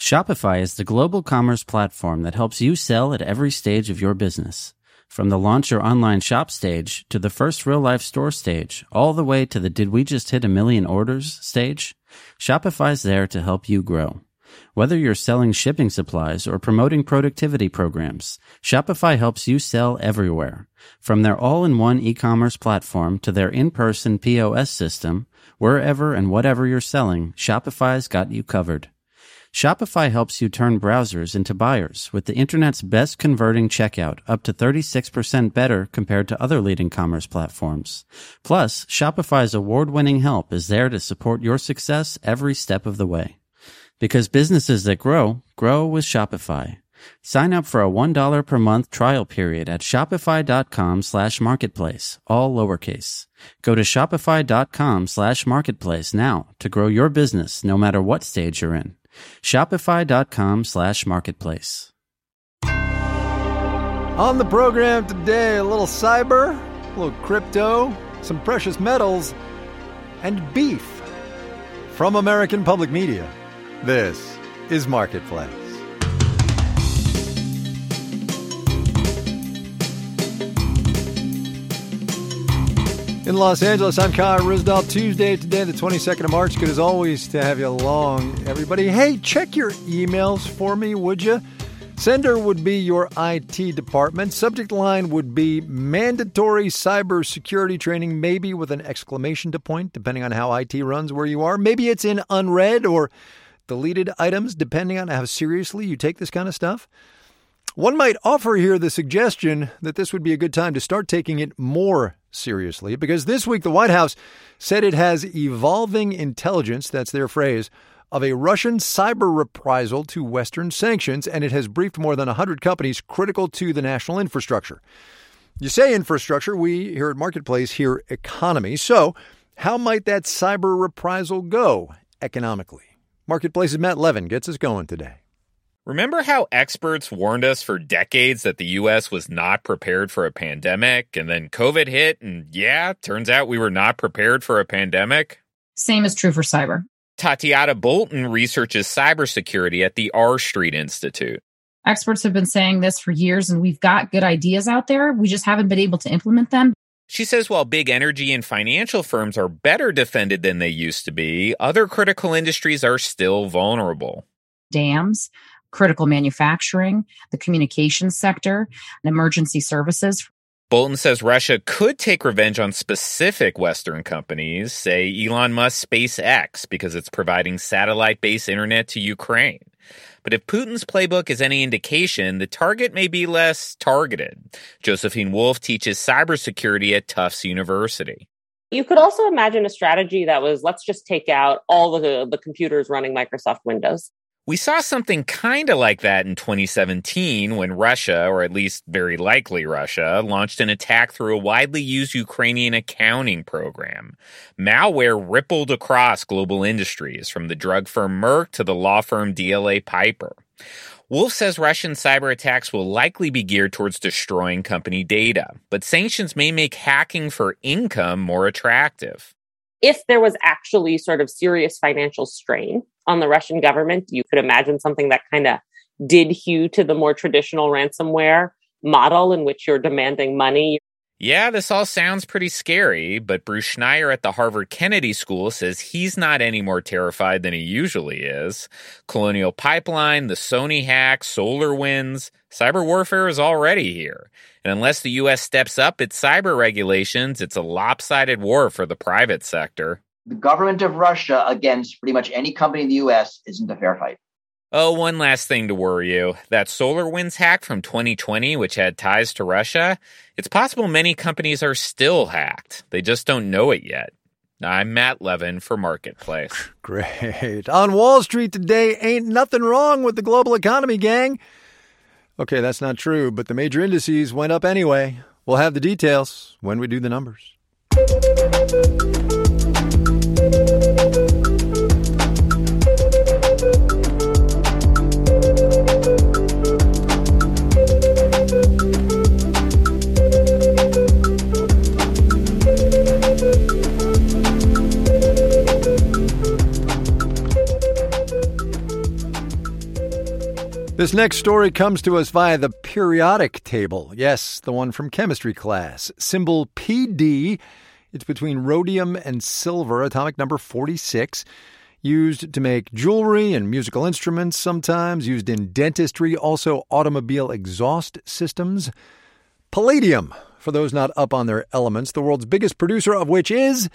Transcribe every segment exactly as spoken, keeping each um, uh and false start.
Shopify is the global commerce platform that helps you sell at every stage of your business. From the launch your online shop stage to the first real-life store stage, all the way to the did we just hit a million orders stage, Shopify's there to help you grow. Whether you're selling shipping supplies or promoting productivity programs, Shopify helps you sell everywhere. From their all-in-one e-commerce platform to their in-person P O S system, wherever and whatever you're selling, Shopify's got you covered. Shopify helps you turn browsers into buyers with the internet's best converting checkout, up to thirty-six percent better compared to other leading commerce platforms. Plus, Shopify's award-winning help is there to support your success every step of the way. Because businesses that grow, grow with Shopify. Sign up for a one dollar per month trial period at shopify.com slash marketplace, all lowercase. Go to shopify.com slash marketplace now to grow your business no matter what stage you're in. Shopify.com slash marketplace. On the program today, a little cyber, a little crypto, some precious metals, and beef. From American Public Media, this is Marketplace. In Los Angeles, I'm Kyle Risdall. Tuesday, today, the twenty-second of March. Good as always to have you along, everybody. Hey, check your emails for me, would you? Sender would be your I T department. Subject line would be mandatory cybersecurity training, maybe with an exclamation point, depending on how I T runs where you are. Maybe it's in unread or deleted items, depending on how seriously you take this kind of stuff. One might offer here the suggestion that this would be a good time to start taking it more seriously, because this week the White House said it has evolving intelligence, that's their phrase, of a Russian cyber reprisal to Western sanctions, and it has briefed more than one hundred companies critical to the national infrastructure. You say infrastructure, we here at Marketplace hear economy. So how might that cyber reprisal go economically? Marketplace's Matt Levin gets us going today. Remember how experts warned us for decades that the U S was not prepared for a pandemic, and then COVID hit, and yeah, turns out we were not prepared for a pandemic? Same is true for cyber. Tatiana Bolton researches cybersecurity at the R Street Institute. Experts have been saying this for years, and we've got good ideas out there. We just haven't been able to implement them. She says while big energy and financial firms are better defended than they used to be, other critical industries are still vulnerable. Dams, critical manufacturing, the communications sector, and emergency services. Bolton says Russia could take revenge on specific Western companies, say Elon Musk's SpaceX, because it's providing satellite-based internet to Ukraine. But if Putin's playbook is any indication, the target may be less targeted. Josephine Wolf teaches cybersecurity at Tufts University. You could also imagine a strategy that was, let's just take out all the, the computers running Microsoft Windows. We saw something kind of like that in twenty seventeen when Russia, or at least very likely Russia, launched an attack through a widely used Ukrainian accounting program. Malware rippled across global industries, from the drug firm Merck to the law firm D L A Piper. Wolf says Russian cyber attacks will likely be geared towards destroying company data, but sanctions may make hacking for income more attractive. If there was actually sort of serious financial strain on the Russian government, you could imagine something that kind of did hew to the more traditional ransomware model in which you're demanding money. Yeah, this all sounds pretty scary, but Bruce Schneier at the Harvard Kennedy School says he's not any more terrified than he usually is. Colonial Pipeline, the Sony hack, SolarWinds, cyber warfare is already here. And unless the U S steps up its cyber regulations, it's a lopsided war for the private sector. The government of Russia against pretty much any company in the U S isn't a fair fight. Oh, one last thing to worry you. That SolarWinds hack from twenty twenty, which had ties to Russia, it's possible many companies are still hacked. They just don't know it yet. I'm Matt Levin for Marketplace. Great. On Wall Street today, ain't nothing wrong with the global economy, gang. Okay, that's not true, but the major indices went up anyway. We'll have the details when we do the numbers. This next story comes to us via the periodic table. Yes, the one from chemistry class. Symbol P D. It's between rhodium and silver, atomic number forty-six. Used to make jewelry and musical instruments sometimes. Used in dentistry, also automobile exhaust systems. Palladium, for those not up on their elements, the world's biggest producer of which is,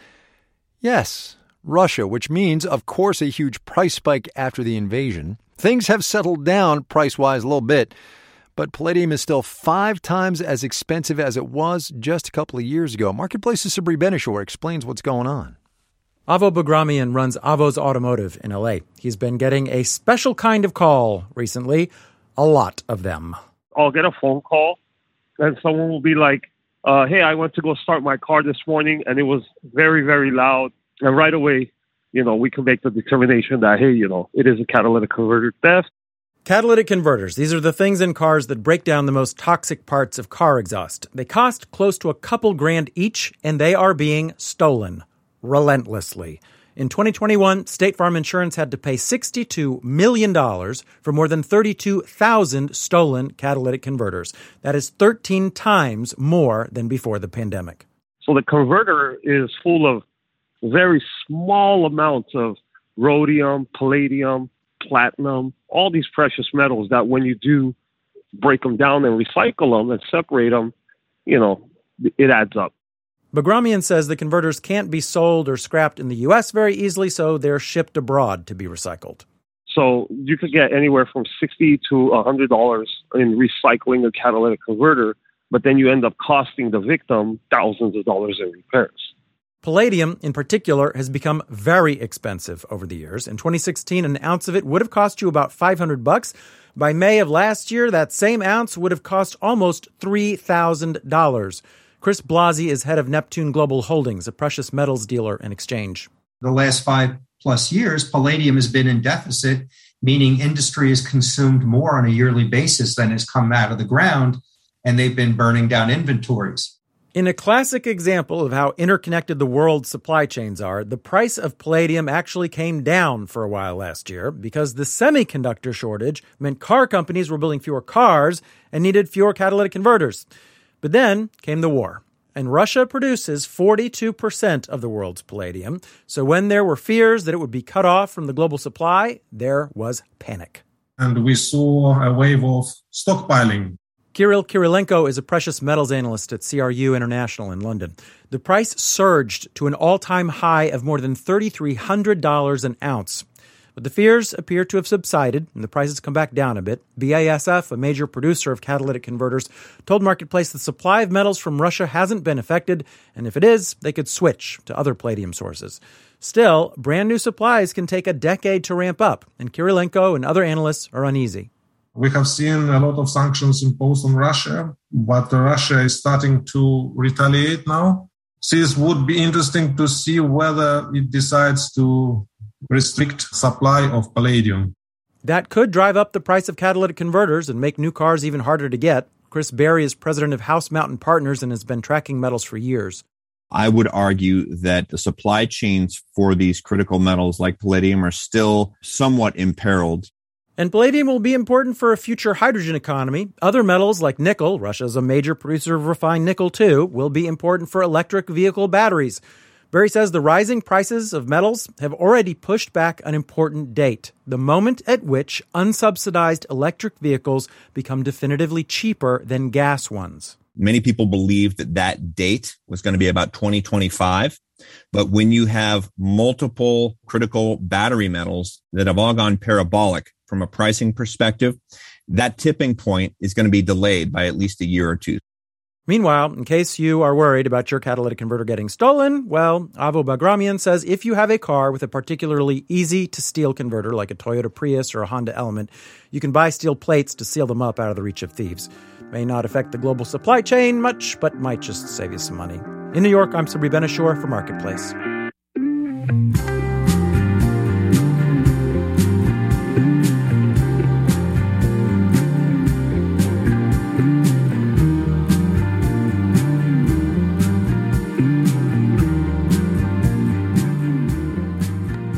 yes, Russia, which means, of course, a huge price spike after the invasion. Things have settled down price-wise a little bit, but palladium is still five times as expensive as it was just a couple of years ago. Marketplace's Sabri Benishore explains what's going on. Avo Bagramian runs Avo's Automotive in L A. He's been getting a special kind of call recently, a lot of them. I'll get a phone call, and someone will be like, uh, hey, I went to go start my car this morning, and it was very, very loud. And right away, you know, we can make the determination that, hey, you know, it is a catalytic converter theft. Catalytic converters. These are the things in cars that break down the most toxic parts of car exhaust. They cost close to a couple grand each, and they are being stolen relentlessly. In twenty twenty-one, State Farm Insurance had to pay sixty-two million dollars for more than thirty-two thousand stolen catalytic converters. That is thirteen times more than before the pandemic. So the converter is full of very small amounts of rhodium, palladium, platinum, all these precious metals that when you do break them down and recycle them and separate them, you know, it adds up. Bagramian says the converters can't be sold or scrapped in the U S very easily, so they're shipped abroad to be recycled. So you could get anywhere from sixty to one hundred dollars in recycling a catalytic converter, but then you end up costing the victim thousands of dollars in repairs. Palladium, in particular, has become very expensive over the years. In twenty sixteen, an ounce of it would have cost you about five hundred bucks. By May of last year, that same ounce would have cost almost three thousand dollars. Chris Blasi is head of Neptune Global Holdings, a precious metals dealer and exchange. The last five plus years, palladium has been in deficit, meaning industry has consumed more on a yearly basis than has come out of the ground, and they've been burning down inventories. In a classic example of how interconnected the world's supply chains are, the price of palladium actually came down for a while last year because the semiconductor shortage meant car companies were building fewer cars and needed fewer catalytic converters. But then came the war, and Russia produces forty-two percent of the world's palladium. So when there were fears that it would be cut off from the global supply, there was panic. And we saw a wave of stockpiling. Kirill Kirilenko is a precious metals analyst at C R U International in London. The price surged to an all-time high of more than three thousand three hundred dollars an ounce. But the fears appear to have subsided, and the prices come back down a bit. B A S F, a major producer of catalytic converters, told Marketplace the supply of metals from Russia hasn't been affected, and if it is, they could switch to other palladium sources. Still, brand new supplies can take a decade to ramp up, and Kirilenko and other analysts are uneasy. We have seen a lot of sanctions imposed on Russia, but Russia is starting to retaliate now. This would be interesting to see whether it decides to restrict supply of palladium. That could drive up the price of catalytic converters and make new cars even harder to get. Chris Berry is president of House Mountain Partners and has been tracking metals for years. I would argue that the supply chains for these critical metals like palladium are still somewhat imperiled. And palladium will be important for a future hydrogen economy. Other metals like nickel, Russia's a major producer of refined nickel too, will be important for electric vehicle batteries. Berry says the rising prices of metals have already pushed back an important date, the moment at which unsubsidized electric vehicles become definitively cheaper than gas ones. Many people believed that that date was going to be about twenty twenty-five. But when you have multiple critical battery metals that have all gone parabolic from a pricing perspective, that tipping point is going to be delayed by at least a year or two. Meanwhile, in case you are worried about your catalytic converter getting stolen, well, Avo Bagramian says if you have a car with a particularly easy-to-steal converter, like a Toyota Prius or a Honda Element, you can buy steel plates to seal them up out of the reach of thieves. May not affect the global supply chain much, but might just save you some money. In New York, I'm Sabri Benishore for Marketplace.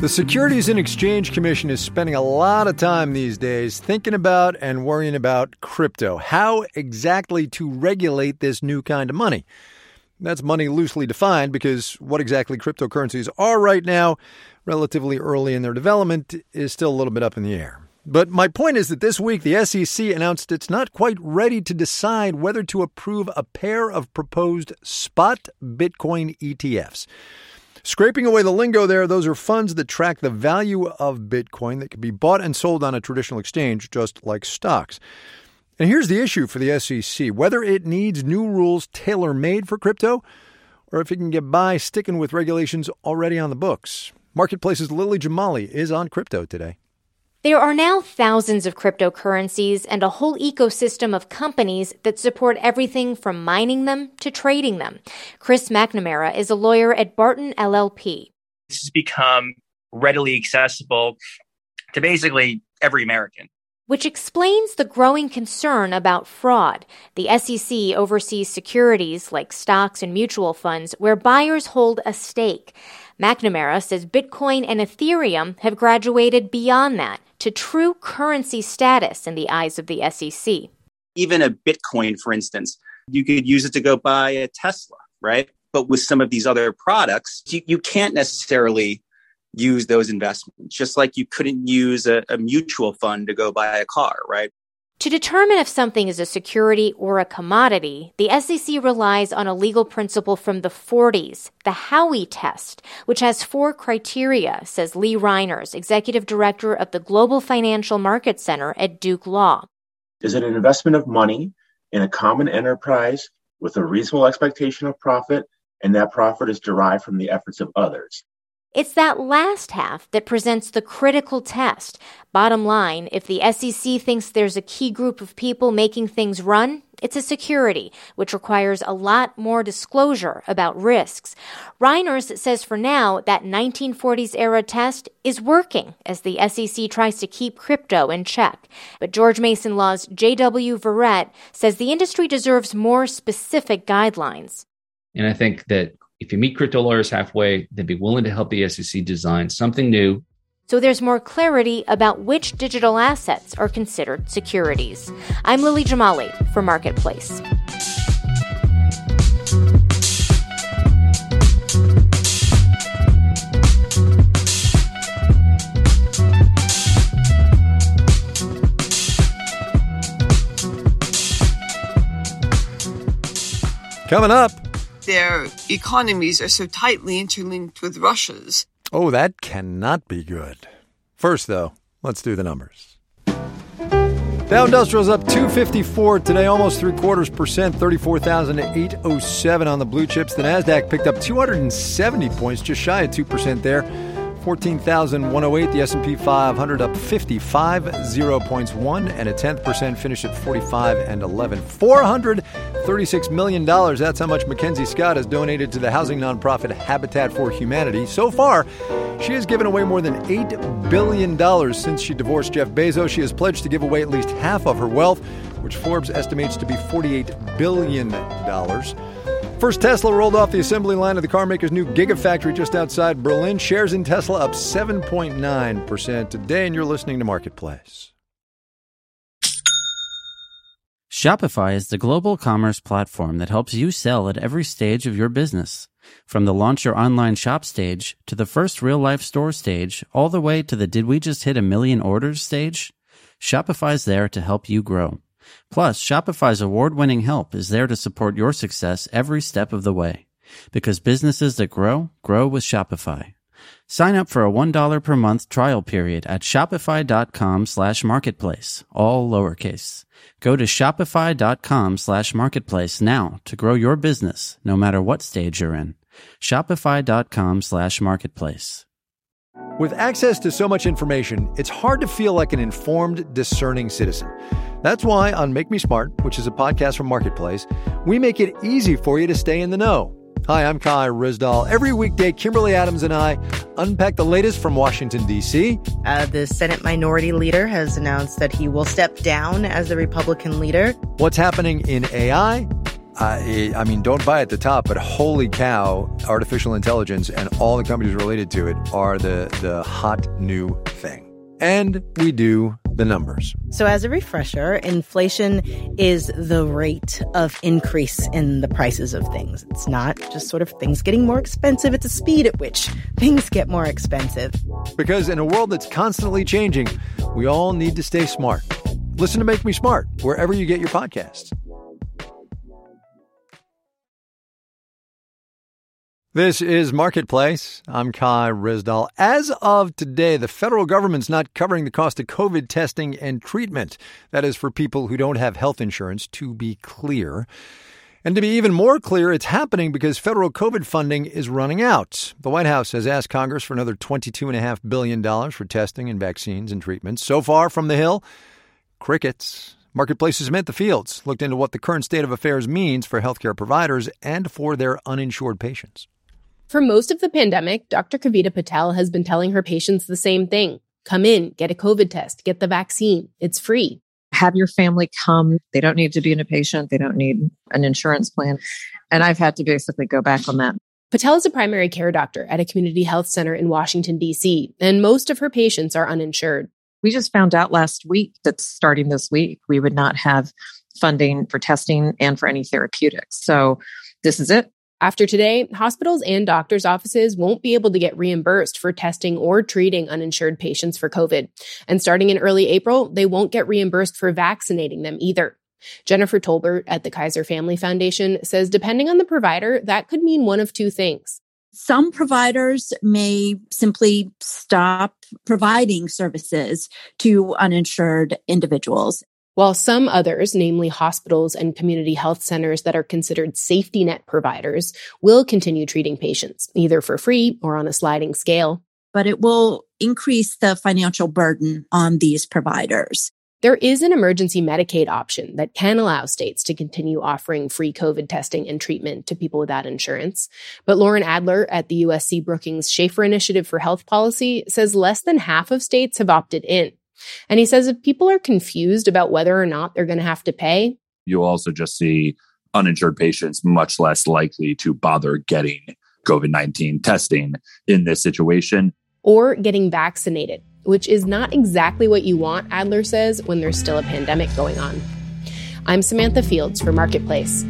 The Securities and Exchange Commission is spending a lot of time these days thinking about and worrying about crypto, how exactly to regulate this new kind of money. That's money loosely defined because what exactly cryptocurrencies are right now, relatively early in their development, is still a little bit up in the air. But my point is that this week the S E C announced it's not quite ready to decide whether to approve a pair of proposed spot Bitcoin E T Fs. Scraping away the lingo there, those are funds that track the value of Bitcoin that can be bought and sold on a traditional exchange, just like stocks. And here's the issue for the S E C, whether it needs new rules tailor-made for crypto or if it can get by sticking with regulations already on the books. Marketplace's Lily Jamali is on crypto today. There are now thousands of cryptocurrencies and a whole ecosystem of companies that support everything from mining them to trading them. Chris McNamara is a lawyer at Barton L L P. This has become readily accessible to basically every American, which explains the growing concern about fraud. The S E C oversees securities like stocks and mutual funds where buyers hold a stake. McNamara says Bitcoin and Ethereum have graduated beyond that to true currency status in the eyes of the S E C. Even a Bitcoin, for instance, you could use it to go buy a Tesla, right? But with some of these other products, you, you can't necessarily use those investments, just like you couldn't use a, a mutual fund to go buy a car, right? To determine if something is a security or a commodity, the S E C relies on a legal principle from the forties, the Howey test, which has four criteria, says Lee Reiners, executive director of the Global Financial Market Center at Duke Law. Is it an investment of money in a common enterprise with a reasonable expectation of profit, and that profit is derived from the efforts of others? It's that last half that presents the critical test. Bottom line, if the S E C thinks there's a key group of people making things run, it's a security, which requires a lot more disclosure about risks. Reiners says for now, that nineteen forties era test is working as the S E C tries to keep crypto in check. But George Mason Law's J W Verrett says the industry deserves more specific guidelines. And I think that if you meet crypto lawyers halfway, they'd be willing to help the S E C design something new. So there's more clarity about which digital assets are considered securities. I'm Lily Jamali for Marketplace. Coming up, their economies are so tightly interlinked with Russia's. Oh, that cannot be good. First, though, let's do the numbers. Dow Industrial's up two fifty-four today, almost three quarters percent, thirty-four thousand eight hundred seven on the blue chips. The Nasdaq picked up two hundred seventy points, just shy of two percent there, fourteen thousand one hundred eight. The S and P five hundred up fifty-five, zero points, one and a tenth percent, finished at forty-five and eleven. four hundred thirty-six million dollars. That's how much Mackenzie Scott has donated to the housing nonprofit Habitat for Humanity. So far, she has given away more than eight billion dollars since she divorced Jeff Bezos. She has pledged to give away at least half of her wealth, which Forbes estimates to be forty-eight billion dollars. First Tesla rolled off the assembly line of the carmaker's new Gigafactory just outside Berlin. Shares in Tesla up seven point nine percent today, and you're listening to Marketplace. Shopify is the global commerce platform that helps you sell at every stage of your business. From the launch your online shop stage to the first real-life store stage, all the way to the did we just hit a million orders stage, Shopify's there to help you grow. Plus, Shopify's award-winning help is there to support your success every step of the way. Because businesses that grow, grow with Shopify. Sign up for a one dollar per month trial period at shopify.com slash marketplace, all lowercase. Go to shopify.com slash marketplace now to grow your business, no matter what stage you're in. Shopify.com slash marketplace. With access to so much information, it's hard to feel like an informed, discerning citizen. That's why on Make Me Smart, which is a podcast from Marketplace, we make it easy for you to stay in the know. Hi, I'm Kai Rizdal. Every weekday, Kimberly Adams and I unpack the latest from Washington, D C. Uh, the Senate Minority Leader has announced that he will step down as the Republican leader. What's happening in A I, I, I mean, don't buy at the top, but holy cow, artificial intelligence and all the companies related to it are the, the hot new thing. And we do the numbers. So as a refresher, inflation is the rate of increase in the prices of things. It's not just sort of things getting more expensive. It's a speed at which things get more expensive. Because in a world that's constantly changing, we all need to stay smart. Listen to Make Me Smart wherever you get your podcasts. This is Marketplace. I'm Kai Ryssdal. As of today, the federal government's not covering the cost of COVID testing and treatment. That is for people who don't have health insurance, to be clear. And to be even more clear, it's happening because federal COVID funding is running out. The White House has asked Congress for another twenty-two point five billion dollars for testing and vaccines and treatments. So far from the Hill, crickets. Marketplace's Samantha Fields looked into what the current state of affairs means for healthcare providers and for their uninsured patients. For most of the pandemic, Doctor Kavita Patel has been telling her patients the same thing. Come in, get a COVID test, get the vaccine. It's free. Have your family come. They don't need to be a patient. They don't need an insurance plan. And I've had to basically go back on that. Patel is a primary care doctor at a community health center in Washington, D C, and most of her patients are uninsured. We just found out last week that starting this week, we would not have funding for testing and for any therapeutics. So this is it. After today, hospitals and doctors' offices won't be able to get reimbursed for testing or treating uninsured patients for COVID. And starting in early April, they won't get reimbursed for vaccinating them either. Jennifer Tolbert at the Kaiser Family Foundation says depending on the provider, that could mean one of two things. Some providers may simply stop providing services to uninsured individuals, while some others, namely hospitals and community health centers that are considered safety net providers, will continue treating patients, either for free or on a sliding scale. But it will increase the financial burden on these providers. There is an emergency Medicaid option that can allow states to continue offering free COVID testing and treatment to people without insurance. But Lauren Adler at the U S C Brookings Schaefer Initiative for Health Policy says less than half of states have opted in. And he says if people are confused about whether or not they're going to have to pay, you'll also just see uninsured patients much less likely to bother getting COVID nineteen testing in this situation. Or getting vaccinated, which is not exactly what you want, Adler says, when there's still a pandemic going on. I'm Samantha Fields for Marketplace.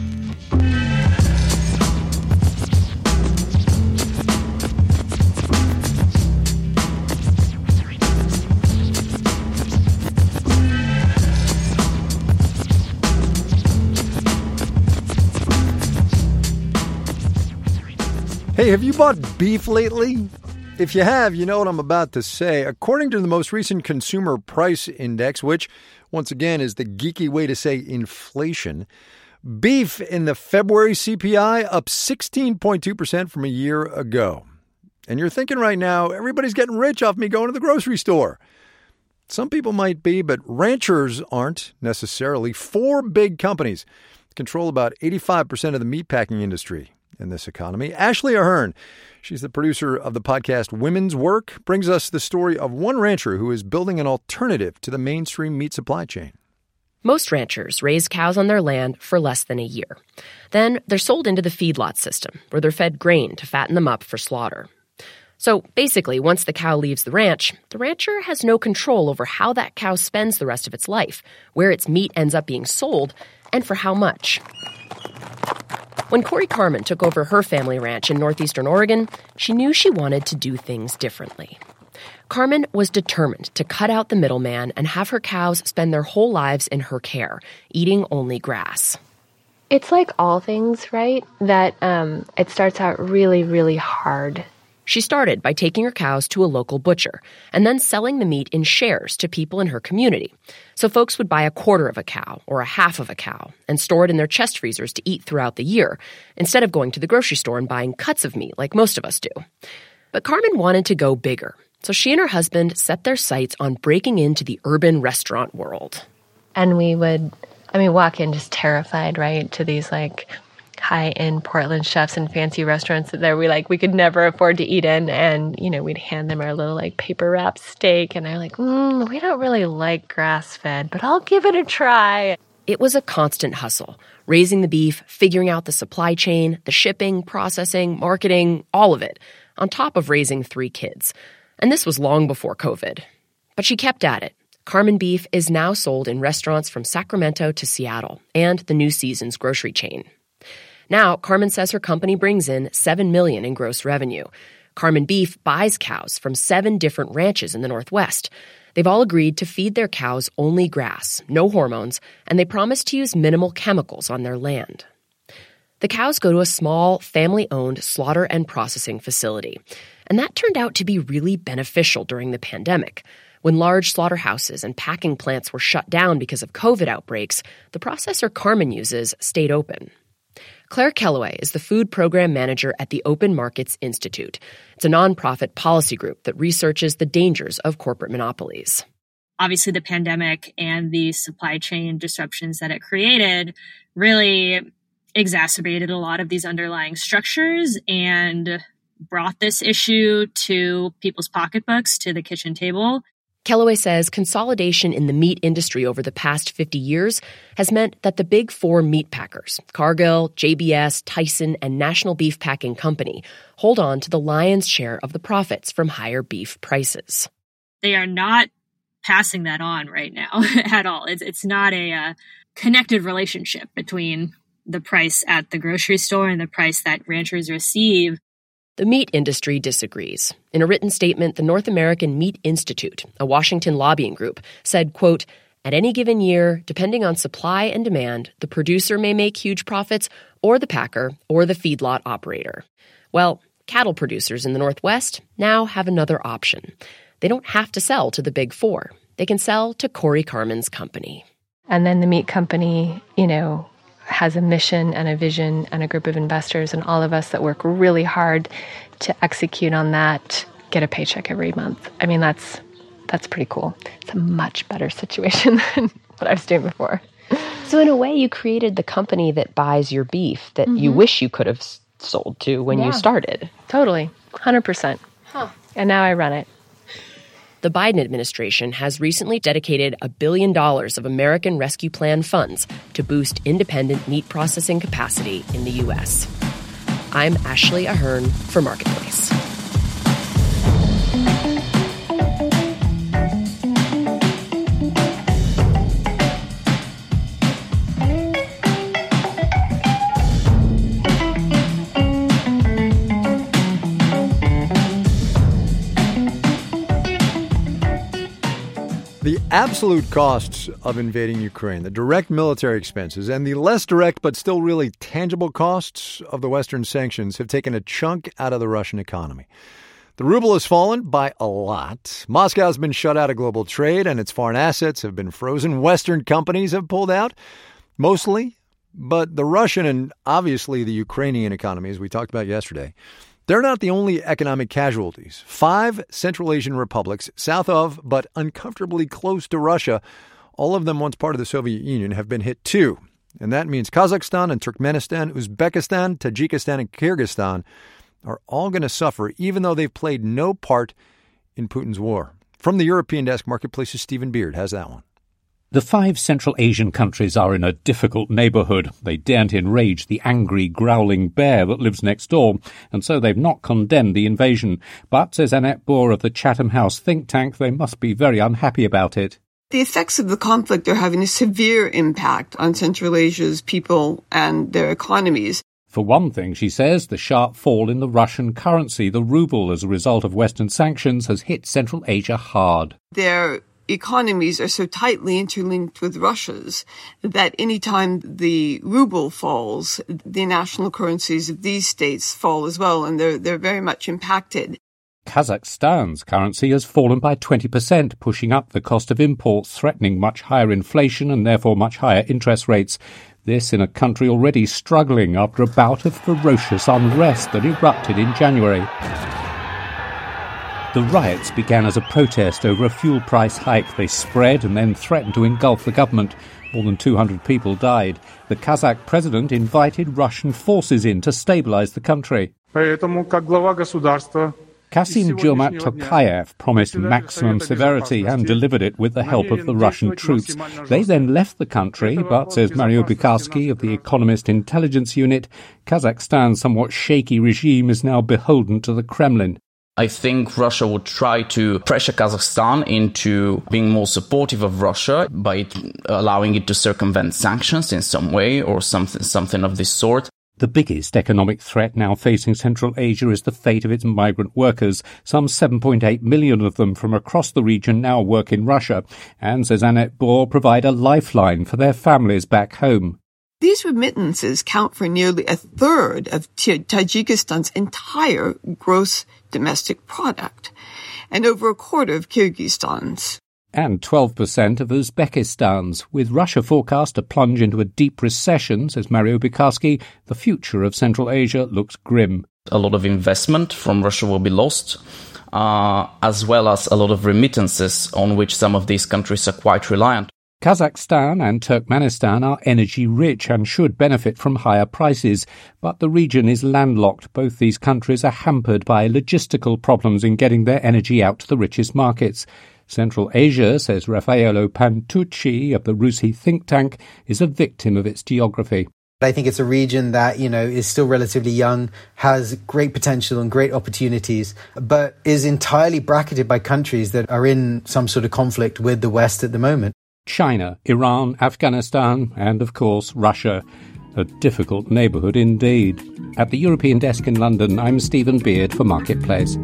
Hey, have you bought beef lately? If you have, you know what I'm about to say. According to the most recent Consumer Price Index, which, once again, is the geeky way to say inflation, beef in the February C P I up sixteen point two percent from a year ago. And you're thinking right now, everybody's getting rich off me going to the grocery store. Some people might be, but ranchers aren't necessarily. Four big companies control about eighty-five percent of the meatpacking industry in this economy. Ashley Ahern, she's the producer of the podcast Women's Work, brings us the story of one rancher who is building an alternative to the mainstream meat supply chain. Most ranchers raise cows on their land for less than a year. Then they're sold into the feedlot system, where they're fed grain to fatten them up for slaughter. So basically, once the cow leaves the ranch, the rancher has no control over how that cow spends the rest of its life, where its meat ends up being sold, and for how much. When Corey Carmen took over her family ranch in northeastern Oregon, she knew she wanted to do things differently. Carmen was determined to cut out the middleman and have her cows spend their whole lives in her care, eating only grass. It's like all things, right? That um, it starts out really, really hard. She started by taking her cows to a local butcher and then selling the meat in shares to people in her community. So folks would buy a quarter of a cow or a half of a cow and store it in their chest freezers to eat throughout the year, instead of going to the grocery store and buying cuts of meat like most of us do. But Carmen wanted to go bigger, so she and her husband set their sights on breaking into the urban restaurant world. And we would, I mean, walk in just terrified, right, to these like high-end Portland chefs and fancy restaurants that we like we could never afford to eat in, and you know we'd hand them our little like paper wrapped steak, and they're like, mm, we don't really like grass-fed, but I'll give it a try. It was a constant hustle, raising the beef, figuring out the supply chain, the shipping, processing, marketing, all of it, on top of raising three kids. And this was long before COVID. But she kept at it. Carmen Beef is now sold in restaurants from Sacramento to Seattle and the New Seasons grocery chain. Now, Carmen says her company brings in seven million dollars in gross revenue. Carmen Beef buys cows from seven different ranches in the Northwest. They've all agreed to feed their cows only grass, no hormones, and they promise to use minimal chemicals on their land. The cows go to a small, family-owned slaughter and processing facility, and that turned out to be really beneficial during the pandemic. When large slaughterhouses and packing plants were shut down because of COVID outbreaks, the processor Carmen uses stayed open. Claire Kellaway is the food program manager at the Open Markets Institute. It's a nonprofit policy group that researches the dangers of corporate monopolies. Obviously, the pandemic and the supply chain disruptions that it created really exacerbated a lot of these underlying structures and brought this issue to people's pocketbooks, to the kitchen table. Kellaway says consolidation in the meat industry over the past fifty years has meant that the big four meat packers, Cargill, J B S, Tyson, and National Beef Packing Company, hold on to the lion's share of the profits from higher beef prices. They are not passing that on right now at all. It's, it's not a uh, connected relationship between the price at the grocery store and the price that ranchers receive. The meat industry disagrees. In a written statement, the North American Meat Institute, a Washington lobbying group, said, quote, "At any given year, depending on supply and demand, the producer may make huge profits, or the packer, or the feedlot operator." Well, cattle producers in the Northwest now have another option. They don't have to sell to the big four. They can sell to Corey Carmen's company. And then the meat company, you know, has a mission and a vision and a group of investors, and all of us that work really hard to execute on that get a paycheck every month. I mean, that's that's pretty cool. It's a much better situation than what I was doing before. So in a way, you created the company that buys your beef that mm-hmm. you wish you could have sold to when yeah. you started. Totally. one hundred percent. Huh. And now I run it. The Biden administration has recently dedicated a billion dollars of American Rescue Plan funds to boost independent meat processing capacity in the U S. I'm Ashley Ahern for Marketplace. The absolute costs of invading Ukraine, the direct military expenses, and the less direct but still really tangible costs of the Western sanctions have taken a chunk out of the Russian economy. The ruble has fallen by a lot. Moscow has been shut out of global trade, and its foreign assets have been frozen. Western companies have pulled out, mostly. But the Russian and obviously the Ukrainian economy, as we talked about yesterday, they're not the only economic casualties. Five Central Asian republics, south of but uncomfortably close to Russia, all of them once part of the Soviet Union, have been hit too. And that means Kazakhstan and Turkmenistan, Uzbekistan, Tajikistan, and Kyrgyzstan are all going to suffer, even though they've played no part in Putin's war. From the European Desk, Marketplace's Stephen Beard has that one. The five Central Asian countries are in a difficult neighbourhood. They daren't enrage the angry, growling bear that lives next door, and so they've not condemned the invasion. But, says Annette Bohr of the Chatham House think tank, they must be very unhappy about it. The effects of the conflict are having a severe impact on Central Asia's people and their economies. For one thing, she says, the sharp fall in the Russian currency, the ruble, as a result of Western sanctions, has hit Central Asia hard. Their economies are so tightly interlinked with Russia's that any time the ruble falls, the national currencies of these states fall as well, and they're they're very much impacted. Kazakhstan's currency has fallen by twenty percent, pushing up the cost of imports, threatening much higher inflation and therefore much higher interest rates. This in a country already struggling after a bout of ferocious unrest that erupted in January. The riots began as a protest over a fuel price hike. They spread and then threatened to engulf the government. More than two hundred people died. The Kazakh president invited Russian forces in to stabilize the country. Поэтому, как глава государства, Kasim Jomart Tokayev promised maximum severity and delivered it with the help of the Russian troops. They then left the country, but, says Mario Bukharsky of the Economist Intelligence Unit, Kazakhstan's somewhat shaky regime is now beholden to the Kremlin. I think Russia would try to pressure Kazakhstan into being more supportive of Russia by allowing it to circumvent sanctions in some way or something, something of this sort. The biggest economic threat now facing Central Asia is the fate of its migrant workers. Some seven point eight million of them from across the region now work in Russia and, says Annette Bohr, provide a lifeline for their families back home. These remittances count for nearly a third of Tajikistan's entire gross domestic product and over a quarter of Kyrgyzstan's. And twelve percent of Uzbekistan's. With Russia forecast to plunge into a deep recession, says Mario Bukharsky, the future of Central Asia looks grim. A lot of investment from Russia will be lost, uh, as well as a lot of remittances on which some of these countries are quite reliant. Kazakhstan and Turkmenistan are energy-rich and should benefit from higher prices, but the region is landlocked. Both these countries are hampered by logistical problems in getting their energy out to the richest markets. Central Asia, says Raffaello Pantucci of the Rusi think tank, is a victim of its geography. I think it's a region that, you know, is still relatively young, has great potential and great opportunities, but is entirely bracketed by countries that are in some sort of conflict with the West at the moment. China, Iran, Afghanistan, and, of course, Russia. A difficult neighbourhood indeed. At the European Desk in London, I'm Stephen Beard for Marketplace.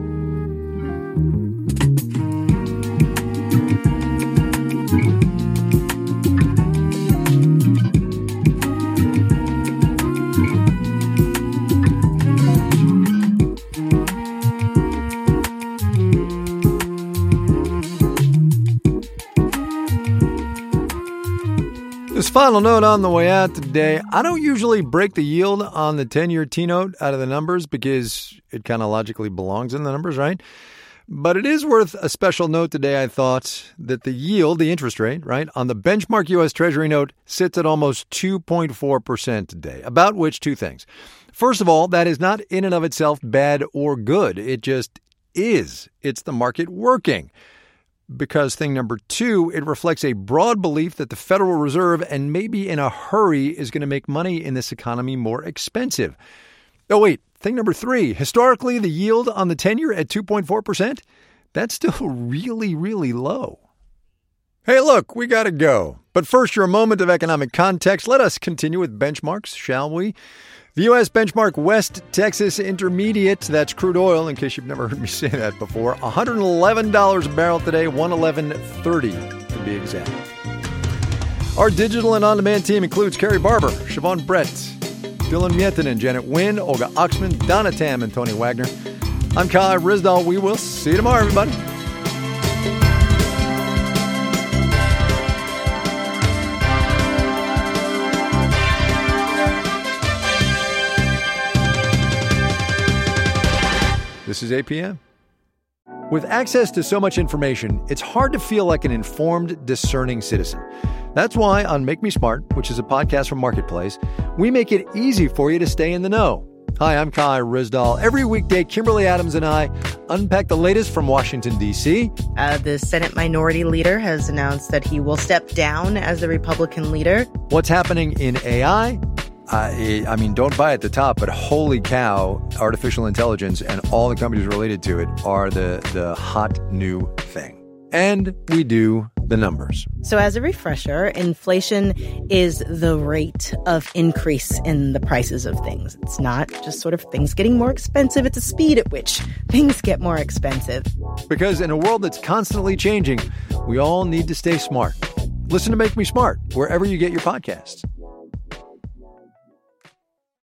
This final note on the way out today, I don't usually break the yield on the ten-year T-note out of the numbers because it kind of logically belongs in the numbers, right? But it is worth a special note today, I thought, that the yield, the interest rate, right, on the benchmark U S Treasury note sits at almost two point four percent today, about which two things. First of all, that is not in and of itself bad or good. It just is. It's the market working. Because thing number two, it reflects a broad belief that the Federal Reserve, and maybe in a hurry, is going to make money in this economy more expensive. Oh, wait, thing number three, historically, the yield on the ten-year at two point four percent, that's still really, really low. Hey, look, we got to go. But first, your moment of economic context. Let us continue with benchmarks, shall we? The U S benchmark West Texas Intermediate, that's crude oil, in case you've never heard me say that before, one hundred eleven dollars a barrel today, one eleven thirty to be exact. Our digital and on-demand team includes Carrie Barber, Siobhan Brett, Dylan Mietanen, Janet Wynn, Olga Oxman, Donna Tam, and Tony Wagner. I'm Kai Rizdal. We will see you tomorrow, everybody. This is A P M. With access to so much information, it's hard to feel like an informed, discerning citizen. That's why on Make Me Smart, which is a podcast from Marketplace, we make it easy for you to stay in the know. Hi, I'm Kai Rizdal. Every weekday, Kimberly Adams and I unpack the latest from Washington, D C. Uh, the Senate Minority Leader has announced that he will step down as the Republican leader. What's happening in A I? Uh, I mean, don't buy at the top, but holy cow, artificial intelligence and all the companies related to it are the, the hot new thing. And we do the numbers. So as a refresher, inflation is the rate of increase in the prices of things. It's not just sort of things getting more expensive. It's a speed at which things get more expensive. Because in a world that's constantly changing, we all need to stay smart. Listen to Make Me Smart wherever you get your podcasts.